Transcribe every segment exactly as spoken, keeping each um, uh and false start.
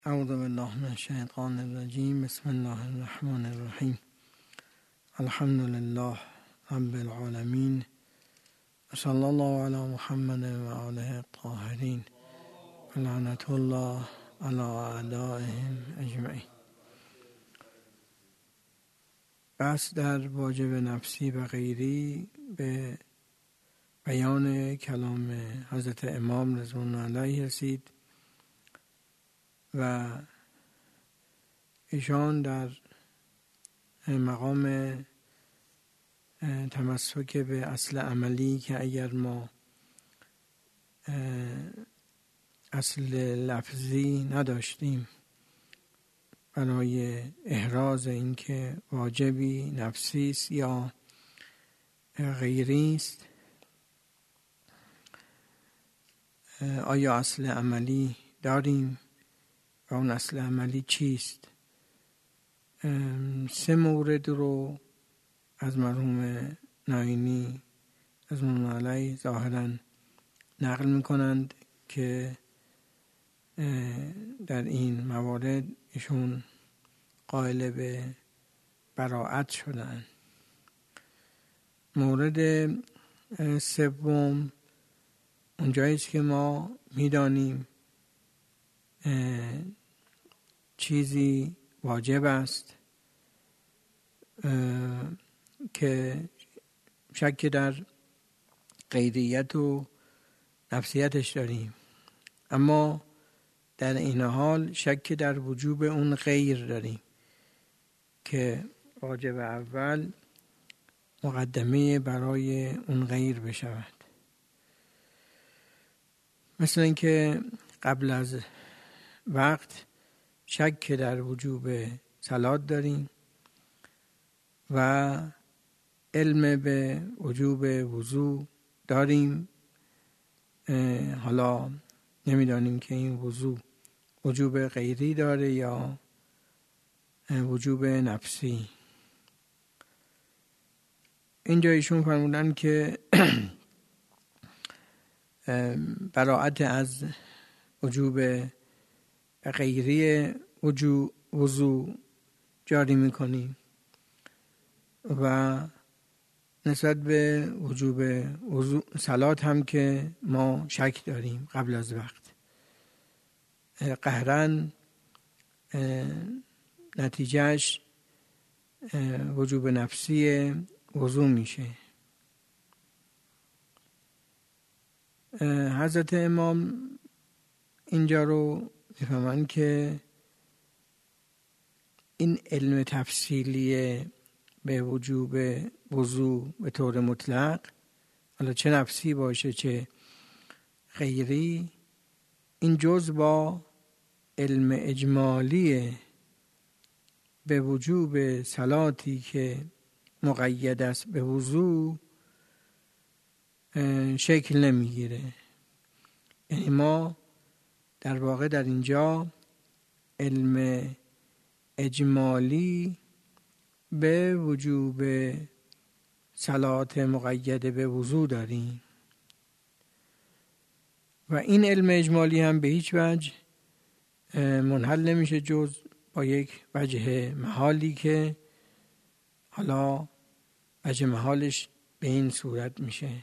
اعوذ بالله من الشیطان الرجیم. بسم الله الرحمن الرحیم. الحمد لله رب العالمین. صلی الله علی محمد و آله الطاهرین و لعنت الله علی اعدائهم اجمعین. بس در واجب نفسی و غیری به بیان کلام حضرت امام رضوان الله علیه رسید و ایشان در مقام تمسک به اصل عملی که اگر ما اصل لفظی نداشتیم برای احراز اینکه واجبی نفسی است یا غیری است، آیا اصل عملی داریم و اون اصل عملی چیست؟ سه مورد رو از مرحوم ناینی از مرحوم علی ظاهرا نقل میکنند که در این موارد ایشون قائل به براءت شدن. مورد سوم اونجایی است که ما میدانیم چیزی واجب است که شک در غیریت و نفسیتش داریم، اما در این حال شک در وجوب اون غیر داریم که واجب اول مقدمه برای اون غیر بشود. مثل اینکه قبل از وقت شک در وجوب صلات داریم و علم به وجوب وضو داریم، حالا نمیدانیم که این وضو وجوب غیری داره یا وجوب نفسی. اینجا ایشون فرمودن که براءت از وجوب غیری وجوب وضو جاری میکنیم و نسبت به وجوب وضو صلات هم که ما شک داریم قبل از وقت، قهراً نتیجهش وجوب نفسی وضو میشه. حضرت امام اینجا رو میفهمن که این علم تفصیلی به وجوب وضو به طور مطلق، حالا چه نفسی باشه چه غیری، این جز با علم اجمالی به وجوب صلاتی که مقید است به وضو شکل نمیگیره. یعنی ما در واقع در اینجا علم اجمالی به وجوب صلات مقید به وضو داریم و این علم اجمالی هم به هیچ وجه منحل نمیشه جز با یک وجه محالی که حالا وجه محالش به این صورت میشه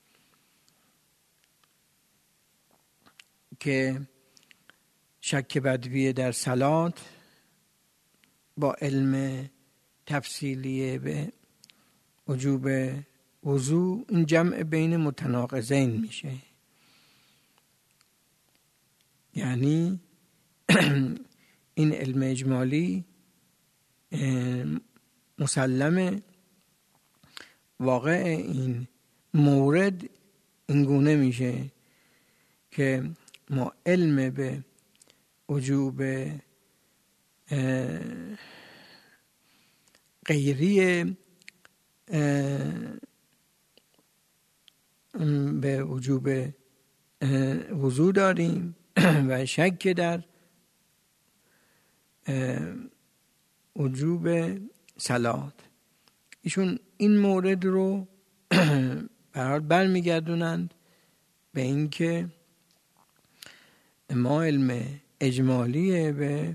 که شک بدوی در صلات با علم تفصیلی به وجوب وضو این جمع بین متناقضین میشه. یعنی این علم اجمالی مسلمه، واقع این مورد اینگونه میشه که ما علم به وجوب غیری به وجوب وضو داریم و شک در وجوب صلات. ایشون این مورد رو برحال برمیگردونند به اینکه ما علم اجمالی به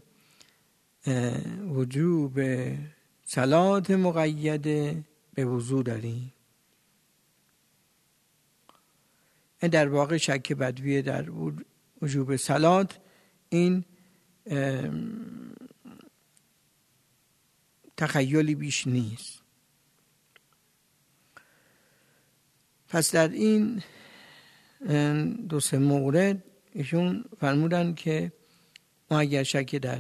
وجوب صلات مقیده به وضو داریم. در واقع شک بدویه در وجوب صلات این تخیلی بیش نیست. پس در این دو سه مورد ایشون فرمودن که ما اگر شک در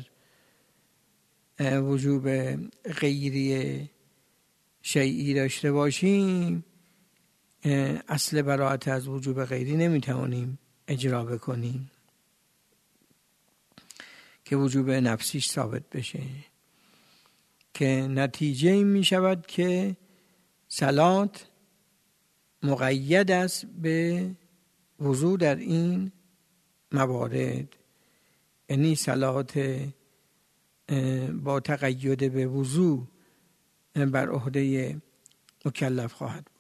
وجوب غیری شیئی داشته باشیم، اصل براءت از وجوب غیری نمیتوانیم اجرا بکنیم که وجوب نفسیش ثابت بشه، که نتیجه این می شود که صلات مقید است به وضو در این موارد، یعنی صلات با تقید به وضو بر عهده مکلف خواهد بود.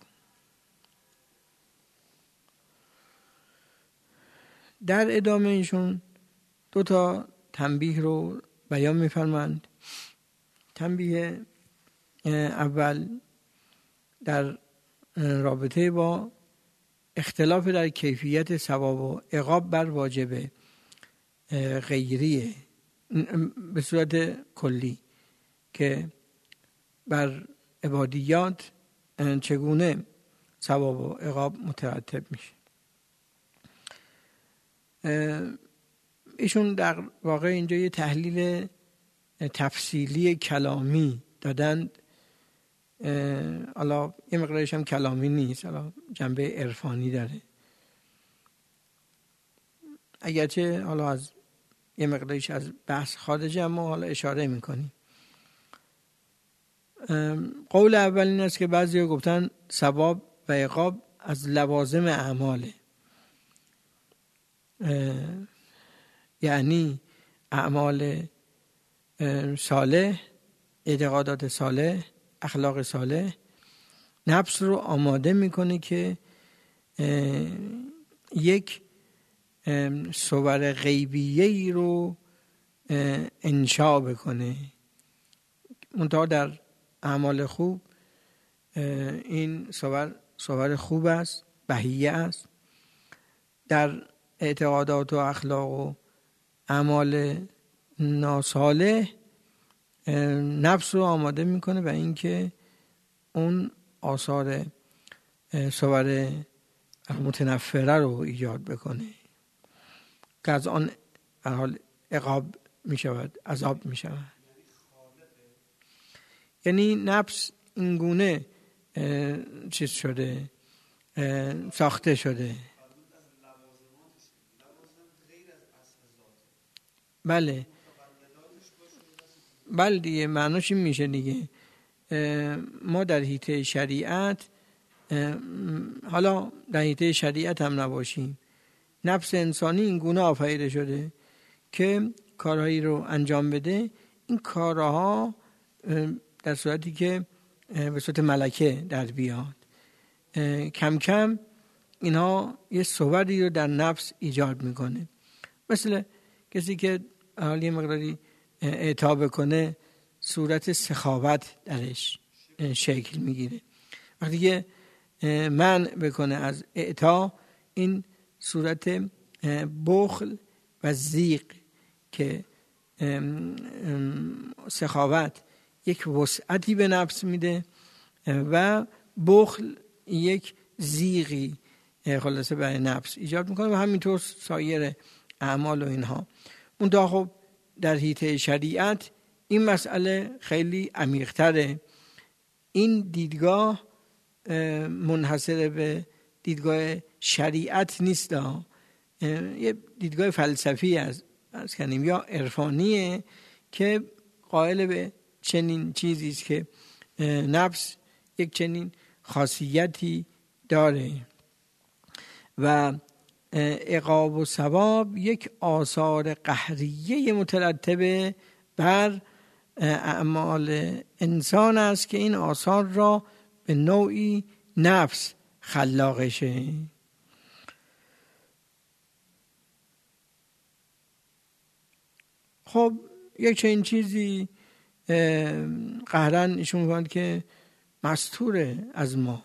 در ادامه ایشون دو تا تنبیه رو بیان می‌فرمایند. تنبیه اول در رابطه با اختلاف در کیفیت ثواب و عقاب بر واجب غیریه به صورت کلی، که بر عبادیات چگونه ثواب و عقاب مترتب میشه. ایشون در واقع اینجا یه تحلیل تفصیلی کلامی دادند. حالا یه مقدارش هم کلامی نیست، حالا جنبه عرفانی داره، اگرچه حالا از یه مقدارش از بحث خارجه، اما حالا اشاره میکنیم. قول اول این است که بعضی ها گفتن ثواب و عقاب از لوازم اعماله، یعنی اعمال صالح، اعتقادات صالح، اخلاق صالح نفس رو آماده میکنه که یک صور غیبیه‌ای رو انشا بکنه. منتها در اعمال خوب این صور صور خوب است، بهیه است. در اعتقادات و اخلاق و اعمال ناصالح نفس رو آماده میکنه و اینکه اون آثار صور متنفره رو ایجاد بکنه که از آن در حال عقاب میشود، عذاب میشود. یعنی نفس اینگونه چیز شده، ساخته شده. بله بله دیگه، معناش این میشه دیگه. ما در حیطه شریعت، حالا در حیطه شریعت هم نباشیم، نفس انسانی این گونه آفریده شده که کارهایی رو انجام بده. این کارها در صورتی که به صورت ملکه در بیاد، کم کم اینها یه صوری رو در نفس ایجاد میکنه. مثل کسی که حالی مقداری اعطا بکنه، صورت سخاوت درش شکل میگیره. وقتی که منع بکنه از اعطا، این صورت بخل و ضیق، که سخاوت یک وسعتی به نفس میده و بخل یک ضیقی خلاصه برای نفس ایجاد میکنه و همینطور سایر اعمال و اینها. اون دا خب در حیطه شریعت این مسئله خیلی عمیق‌تره. این دیدگاه منحصر به دیدگاه شریعت نیست، یه دیدگاه فلسفی از از کنیم یا عرفانیه که قائل به چنین چیزی است که نفس یک چنین خاصیتی داره و عقاب و ثواب یک آثار قهریه مترتبه بر اعمال انسان است که این آثار را به نوعی نفس خب یک چنین چیزی قهرن ایشون میگویند که مستوره از ما.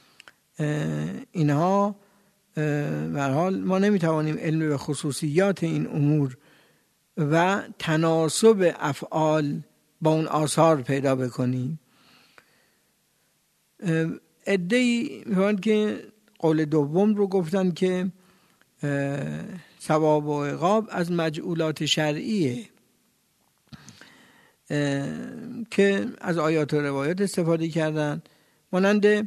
اینها به هر حال ما نمیتوانیم علم به خصوصیات این امور و تناسب افعال با اون آثار پیدا بکنیم. عده‌ای میگویند که قول دوم رو گفتن که ثواب و عقاب از مجعولات شرعیه که از آیات و روایات استفاده کردن، مانند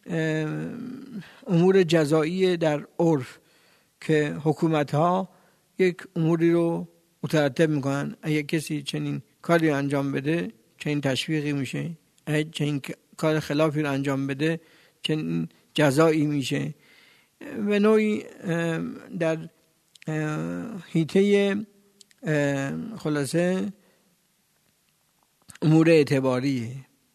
امور جزایی در عرف که حکومت ها یک اموری رو مترتب میکنن. اگه کسی چنین کاری انجام بده چنین تشویقی میشه، اگه چنین کار خلافی رو انجام بده چنین جزایی میشه. و نوعی در حیطه خلاصه امور اعتباریه.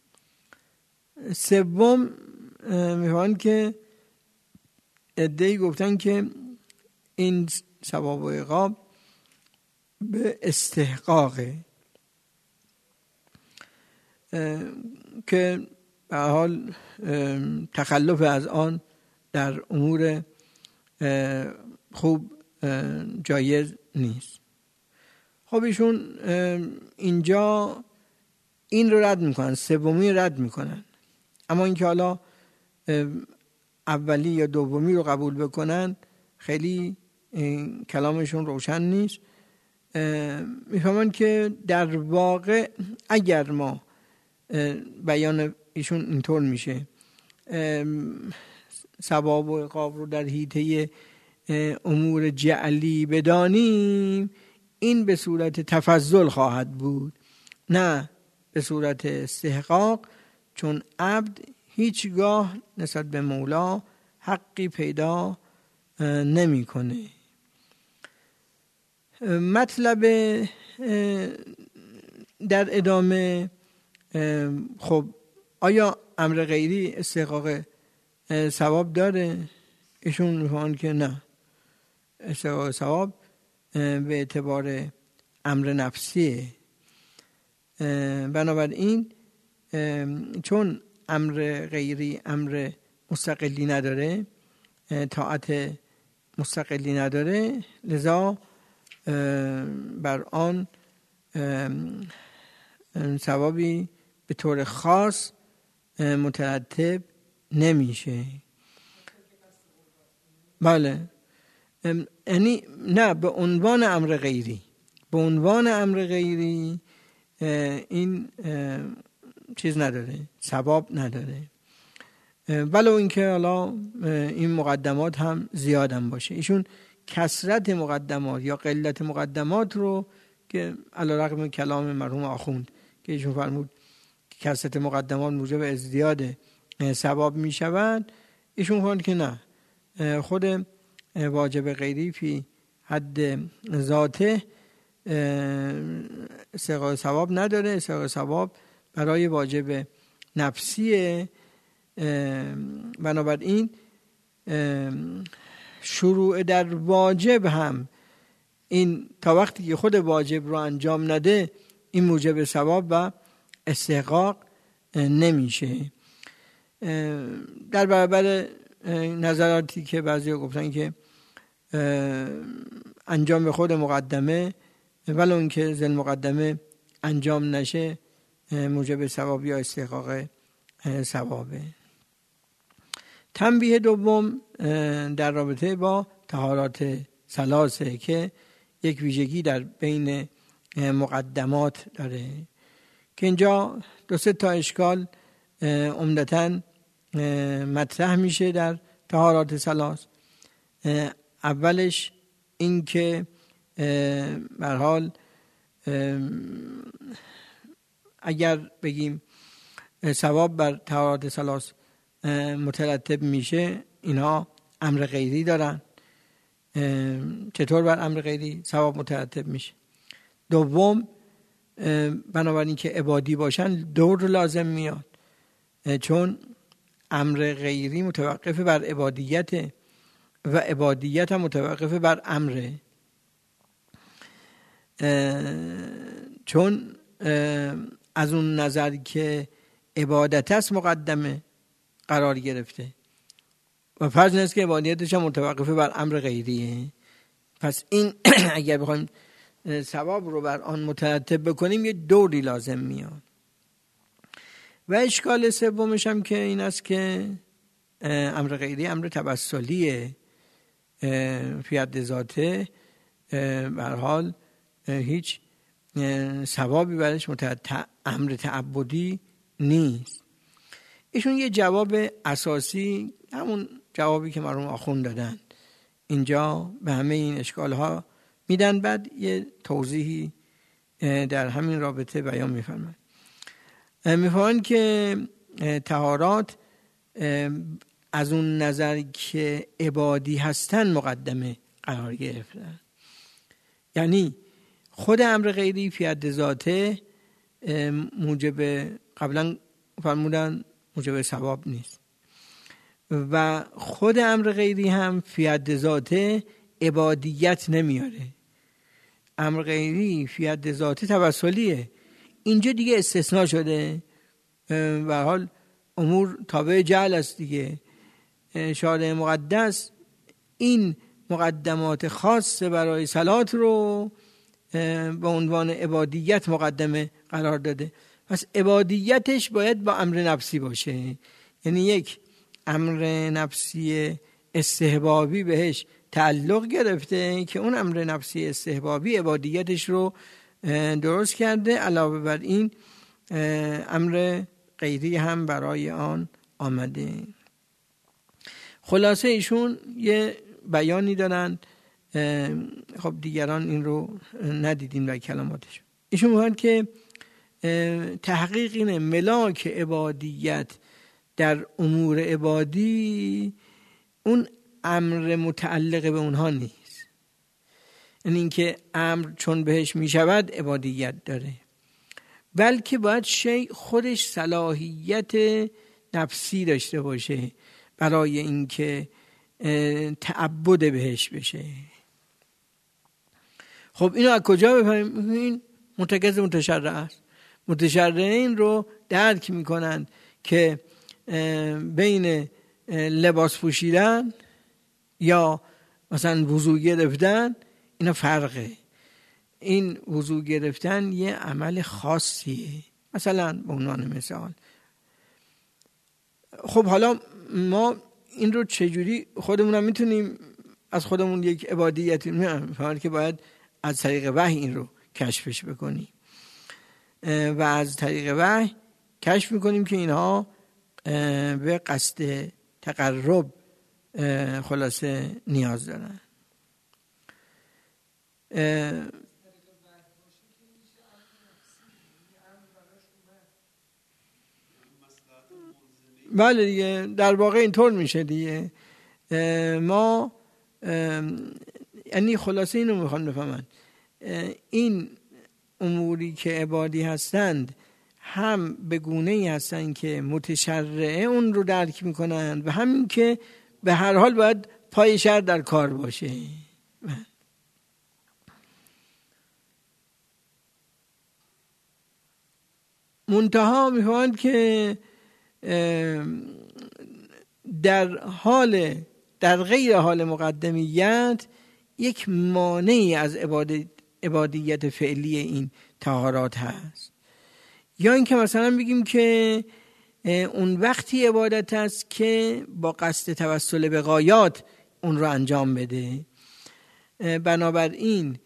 سوم میگن که عده‌ای گفتن که این ثواب و عقاب به استحقاقه که به حال تخلف از آن در امور خوب جایز نیست. خب ایشون اینجا این رو رد میکنن، سومی رد میکنن، اما اینکه حالا اولی یا دومی رو قبول بکنن خیلی کلامشون روشن نیست. میفهمن که در واقع اگر ما بیان ایشون اینطور میشه ثواب و عقاب رو در حیطه امور جعلی بدانیم، این به صورت تفضل خواهد بود، نه به صورت استحقاق، چون عبد هیچگاه نسبت به مولا حقی پیدا نمی کنه. مطلب در ادامه، خب آیا امر غیری استحقاق ثواب داره؟ ایشون میگن که نه، استحقاق ثواب به اعتبار امر نفسیه. بنابراین چون امر غیری امر مستقلی نداره، طاعت مستقلی نداره، لذا بر آن ثوابی به طور خاص مترتب نمیشه. بله، یعنی نه به عنوان امر غیری، به عنوان امر غیری این چیز نداره، ثواب نداره، ولو اینکه حالا این مقدمات هم زیادم باشه. ایشون کثرت مقدمات یا قلت مقدمات رو که علیرغم کلام مرحوم آخوند که ایشون فرمود که کثرت مقدمات موجب ازدیاد ثواب می شود، ایشون فرمود که نه، خود واجب غیری فی حد ذاته استحقاق ثواب نداره. استحقاق ثواب برای واجب نفسیه. بنابراین شروع در واجب هم این تا وقتی که خود واجب رو انجام نده این موجب ثواب و استحقاق نمیشه. در برابر نظراتی که بعضیا گفتن که انجام به خود مقدمه ولو اینکه ذل مقدمه انجام نشه موجب ثواب یا استحقاق ثوابه. تنبیه دوم در رابطه با طهارات ثلاثه که یک ویژگی در بین مقدمات داره که اینجا دو سه تا اشکال عمدتاً مطرح میشه در طهارات ثلاث. اولش این که به هر حال اگر بگیم ثواب بر طهارات ثلاث مترتب میشه، اینها امر غیری دارن. چطور بر امر غیری ثواب مترتب میشه؟ دوم، بنابراین که عبادی باشن دور لازم میاد، چون امر غیری متوقف بر عبادیت و عبادیت هم متوقف بر امره. چون از اون نظر که عبادت است مقدمه قرار گرفته و فرض نیست که عبادتش هم متوقفه بر امر غیریه. پس این اگر بخوایم ثواب رو بر آن مترتب بکنیم یه دوری لازم میاد. و اشکال سومش هم که این است که امر غیری امر توسلیه، فی حد ذاته، به هر حال هیچ ثوابی برش مترتب امر تعبدی نیست. ایشون یه جواب اساسی، همون جوابی که مرحوم آخوند دادن اینجا به همه این اشکال ها میدن، بعد یه توضیحی در همین رابطه بیان میفرمایند. میفرمایند که طهارات از اون نظر که عبادی هستن مقدمه قرار گرفتن، یعنی خود امر غیری فی حد ذاته موجب، قبلا فرمودن موجب ثواب نیست، و خود امر غیری هم فی حد ذاته عبادیت نمیاره. امر غیری فی حد ذاته توسلیه، اینجا دیگه استثناء شده، به هر حال امور تابع جعل است دیگه. شارع مقدس این مقدمات خاص برای صلات رو به عنوان عبادیت مقدمه قرار داده. پس عبادیتش باید با امر نفسی باشه، یعنی یک امر نفسی استحبابی بهش تعلق گرفته که اون امر نفسی استحبابی عبادیتش رو درست کرده، علاوه بر این امر غیری هم برای آن آمده. خلاصه ایشون یه بیانی دارن، خب دیگران این رو ندیدین و کلماتش. ایشون میگن که تحقیق اینه ملاک عبادیت در امور عبادی اون امر متعلق به اونها نیست، یعنی اینکه امر چون بهش میشود عبادیت داره، بلکه باید شیء خودش صلاحیت نفسی داشته باشه برای اینکه تعبد بهش بشه. خب اینو از کجا بفهمیم؟ این مرتکز متشرع است. متشرعین رو درک میکنن که بین لباس پوشیدن یا مثلا وضو گرفتن اینا فرقه. این وضو گرفتن یه عمل خاصیه، مثلا به عنوان مثال. خب حالا ما این رو چجوری خودمون هم میتونیم از خودمون یک عبادیتی میفهمیم که باید از طریق وحی این رو کشفش بکنیم و از طریق وحی کشف میکنیم که اینها به قصد تقرب خلاصه نیاز دارن. بله دیگه، در واقع اینطور میشه دیگه. ما یعنی خلاصه اینو میخوان بفهمن، این اموری که عبادی هستند هم به گونه‌ای هستند که متشرعه اون رو درک میکنن و همین که به هر حال باید پای شرع در کار باشه. منتها میخوان که در حال در غیر حال مقدمیت یک مانعی از عبادت عبادیت فعلی این طهارات هست، یا اینکه مثلا بگیم که اون وقتی عبادت هست که با قصد توسل به غایات اون رو انجام بده. بنابراین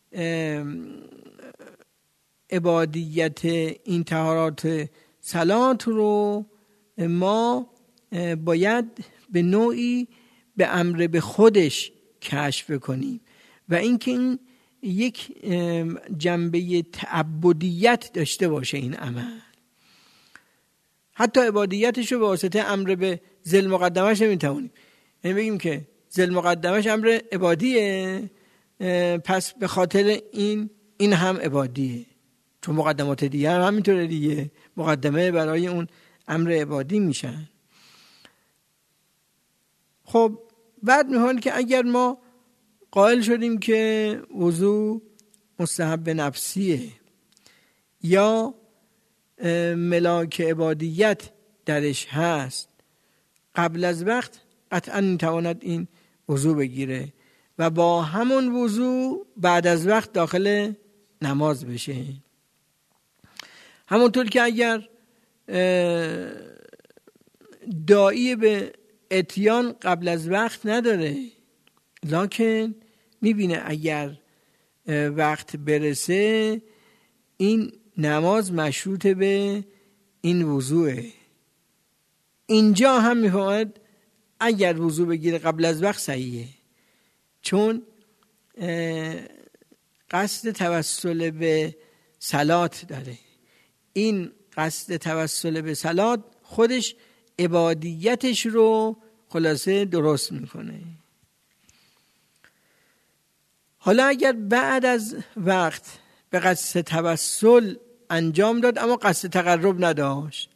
عبادیت این طهارات صلات رو ما باید به نوعی به امر به خودش کشف کنیم و اینکه این یک جنبه تعبدیت داشته باشه این عمل. حتی عبادیتش رو به واسطه امر به ذل مقدمش نمیتونیم، یعنی بگیم که ذل مقدمش امر عبادیه پس به خاطر این این هم عبادیه، چون مقدمات دیگه هم همینطوره دیگه، مقدمه برای اون امر عبادی میشن. خب بعد میخوان که اگر ما قائل شدیم که وضو مستحب نفسیه یا ملاک عبادیت درش هست، قبل از وقت قطعا میتواند این وضو بگیره و با همون وضو بعد از وقت داخل نماز بشه. همونطور که اگر داعی به اتیان قبل از وقت نداره، لکن میبینه اگر وقت برسه این نماز مشروط به این وضوعه، اینجا هم میفهمد اگر وضو بگیره قبل از وقت صحیحه، چون قصد توسل به صلات داره. این قصد توسل به صلات خودش عبادیتش رو خلاصه درست میکنه. حالا اگر بعد از وقت به قصد توسل انجام داد اما قصد تقرب نداشت،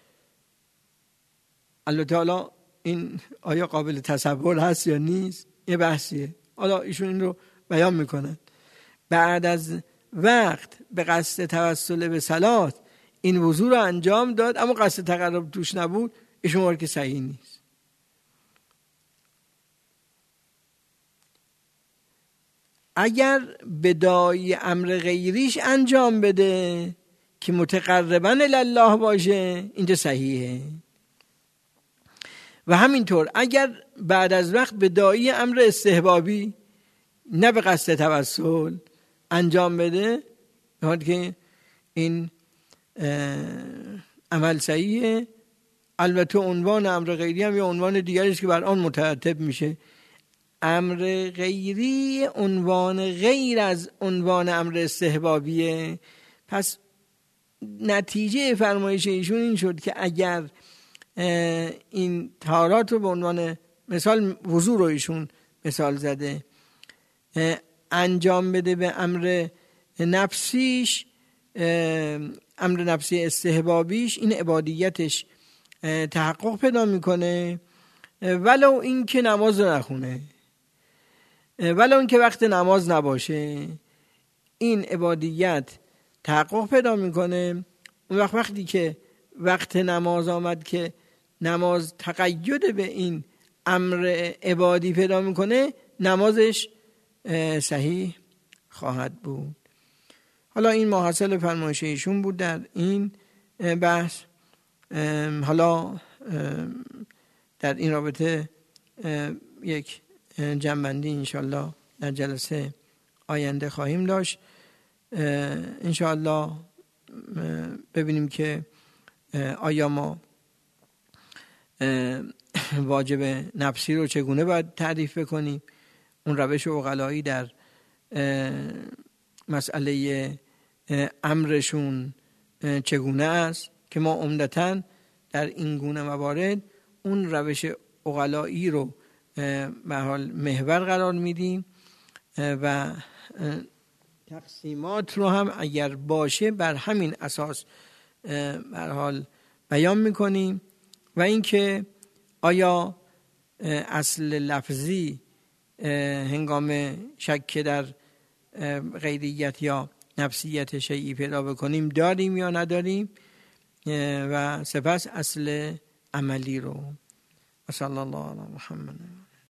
البته حالا این آیا قابل تصور هست یا نیست یه بحثیه، حالا ایشون این رو بیان میکنن. بعد از وقت به قصد توسل به صلات این وضو رو انجام داد اما قصد تقرب توش نبود، ایشون وارد که صحیح نیست. اگر بدای امر غیریش انجام بده که متقربا الله باشه اینجا صحیحه. و همینطور اگر بعد از وقت بدای امر استحبابی نه به قصد توسل انجام بده، یعنی که این عمل صحیحه. البته عنوان امر غیری هم یه عنوان دیگری است که بر آن مترتب میشه. امر غیری عنوان غیر از عنوان امر استحبابیه. پس نتیجه فرمایش ایشون این شد که اگر این طهارات رو به عنوان مثال وضو رو ایشون مثال زده انجام بده به امر نفسیش، امر نفسی استحبابیش، این عبادیتش تحقق پیدا میکنه، ولو این که نماز رو نخونه، ولو این که وقت نماز نباشه، این عبادیت تحقق پیدا میکنه. اون وقت وقتی که وقت نماز آمد که نماز تقید به این امر عبادی پیدا میکنه، نمازش صحیح خواهد بود. حالا این محاصل فرمایش ایشون بود در این بحث. حالا در این رابطه یک جنبندی انشالله در جلسه آینده خواهیم داشت. انشالله ببینیم که آیا ما واجب نفسی رو چگونه باید تعریف بکنیم، اون روش عقلایی در مسئله امرشون چگونه است که ما عمدتاً در این گونه موارد اون روش عقلایی رو به حال محور قرار میدیم و تقسیمات رو هم اگر باشه بر همین اساس به حال بیان میکنیم. و اینکه آیا اصل لفظی هنگام شک در غیریت یا نفسیت شیئی پیدا بکنیم داریم یا نداریم، و سپس اصل عملی رو. صلی الله علی محمد.